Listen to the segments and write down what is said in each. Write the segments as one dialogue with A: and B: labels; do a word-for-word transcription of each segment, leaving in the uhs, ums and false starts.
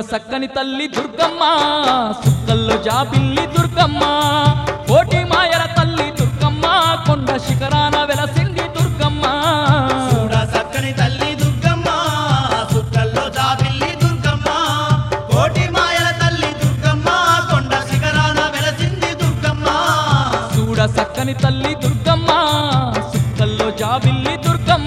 A: సక్కని తల్లి దుర్గమ్మ సుక్కల్లో జాబిల్లి దుర్గమ్మ కోటి మాయల తల్లి దుర్గమ్మ కొండ శిఖరాన వెలసింది దుర్గమ్మ
B: చూడ సక్కని తల్లి దుర్గమ్మ సుక్కల్లో జాబిల్లి దుర్గమ్మ కోటి మాయల తల్లి దుర్గమ్మ కొండ శిఖరాన వెలసింది దుర్గమ్మ
A: చూడ సక్కని తల్లి దుర్గమ్మ సుక్కల్లో జాబిల్లి దుర్గమ్మ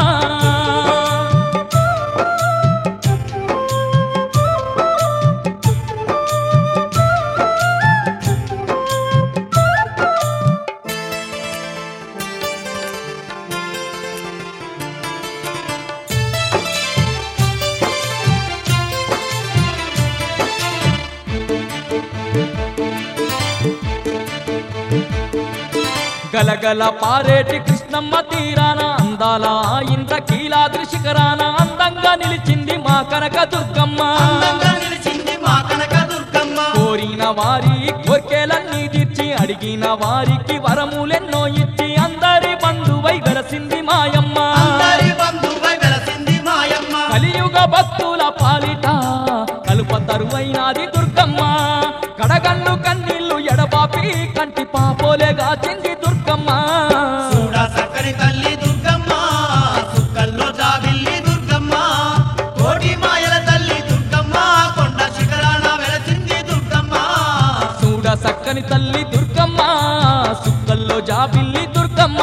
A: గలగల పారేటి కృష్ణమ్మ తీరాన అందాల ఇంద్రకీలాద్రి శిఖరాన అందంగా నిలిచింది మా కనక దుర్గమ్మ
B: అందంగా నిలిచింది మా కనక దుర్గమ్మ
A: కోరిన వారి కోర్కెలన్నీ తీర్చి అడిగిన వారికి వరములెన్నో ఇచ్చి అందరి బంధువై వెలసింది మాయమ్మ
B: అందరి బంధువై వెలసింది మాయమ్మ
A: కలియుగ భక్తుల పాలిట కలుప తరువైనాది దుర్గమ్మ కడగళ్ళు కన్నీళ్లు ఎడబాపి కంటి పాపోలేగా చెంది దుర్గమ్మ
B: చూడ సక్కని తల్లి దుర్గమ్మ సుక్కల్లో జాబిల్లి దుర్గమ్మ కోటి మాయల తల్లి దుర్గమ్మ కొండ శిఖరాన వెలసింది దుర్గమ్మ
A: చూడ సక్కని తల్లి దుర్గమ్మ సుక్కల్లో జాబిల్లి దుర్గమ్మ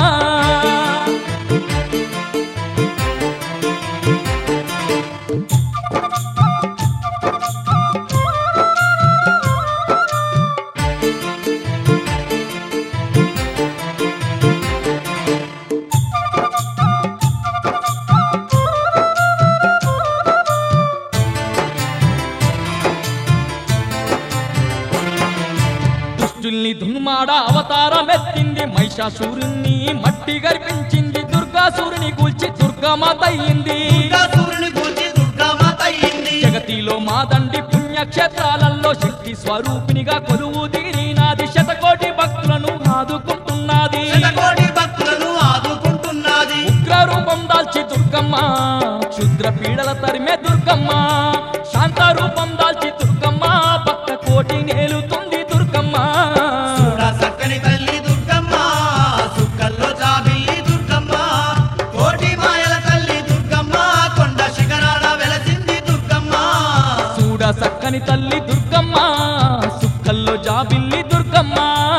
A: దుష్టుల్ని దున్మాడ అవతారమెత్తింది మహిషాసురుణ్ణి మట్టి గర్పించింది దుర్గాసురుని కూల్చి దుర్గమాత అయ్యింది
B: దుర్గాసురుని గూర్చి దుర్గామాత అయ్యింది
A: జగతిలో మాదండి పుణ్యక్షేత్రాలలో శక్తి స్వరూపినిగా కొలువు తీరినాది శతకోటి భక్తులను ఆదుకుంటున్నది
B: శతకోటి భక్తులను ఆదుకుంటున్నది
A: ఉగ్ర రూపం దాల్చి దుర్గమ్మ క్షుద్ర పీడల తరిమే దుర్గమ్మ శాంత రూపం దాల్చి దుర్గమ్మ భక్త కోటి నేలుతుంది దుర్గమ్మ
B: చూడ సక్కని తల్లి దుర్గమ్మ సుక్కల్లో జాబిల్లి దుర్గమ్మ కోటి మాయల తల్లి దుర్గమ్మ కొండ శిఖరాన వెలసింది దుర్గమ్మ
A: చూడ సక్కని తల్లి దుర్గమ్మ సుక్కల్లో జాబిల్లి దుర్గమ్మ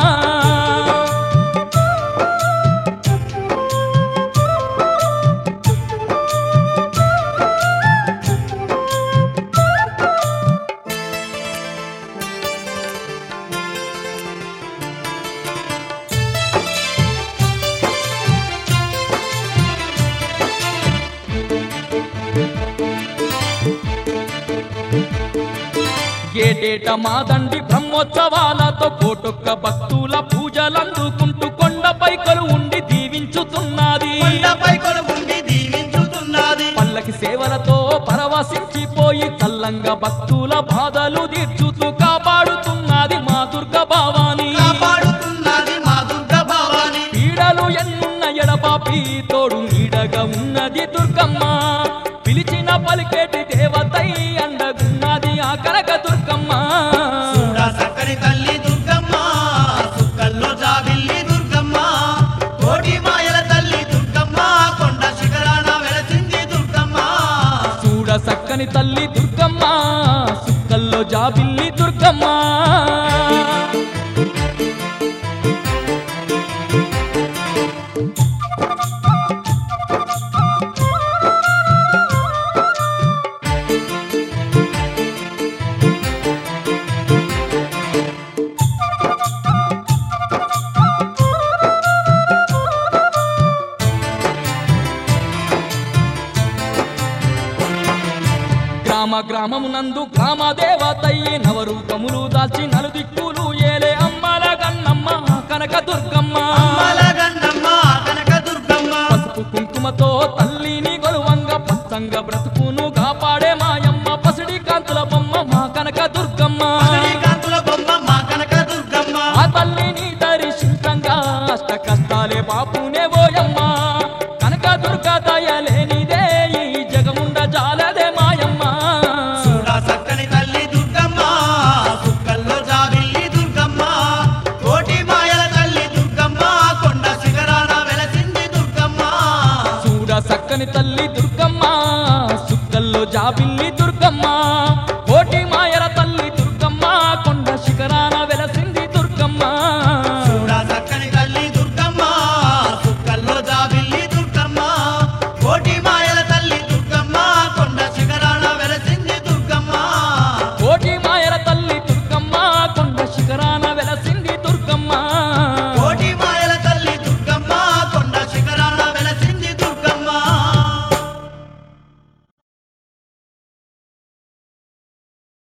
A: ఏటేట మాదండి బ్రహ్మోత్సవాలతో కోటొక్క భక్తుల పూజలందుకుంటూ కొండపై కొలువుండి దీవించుతున్నది
B: కొండపై కొలువుండి దీవించుతున్నది
A: పల్లకి సేవలతో పరవశించిపోయి చల్లంగా భక్తుల బాధలు తీర్చుతూ కాపాడుతున్నది మా దుర్గ భవాని
B: కాపాడుతున్నది మా దుర్గ భవాని
A: పీడలు ఎన్నున్న ఎడపాపి తోడు నీడగా ఉన్నది దుర్గమ్మ పిలిచిన పలికేటి దేవతై అండగున్నది ఆ కనక దుర్గమ్మ
B: చూడ సక్కని తల్లి దుర్గమ్మ సుక్కల్లో జాబిల్లి దుర్గమ్మ కోటి మాయల తల్లి దుర్గమ్మ కొండ శిఖరాన వెలసింది దుర్గమ్మ
A: చూడ సక్కని తల్లి దుర్గమ్మ సుక్కల్లో జాబిల్లి దుర్గమ్మ గ్రామ గ్రామమునందు గ్రామ దేవతయ్యి నవరూపములు దాల్చి నలుదిక్కుల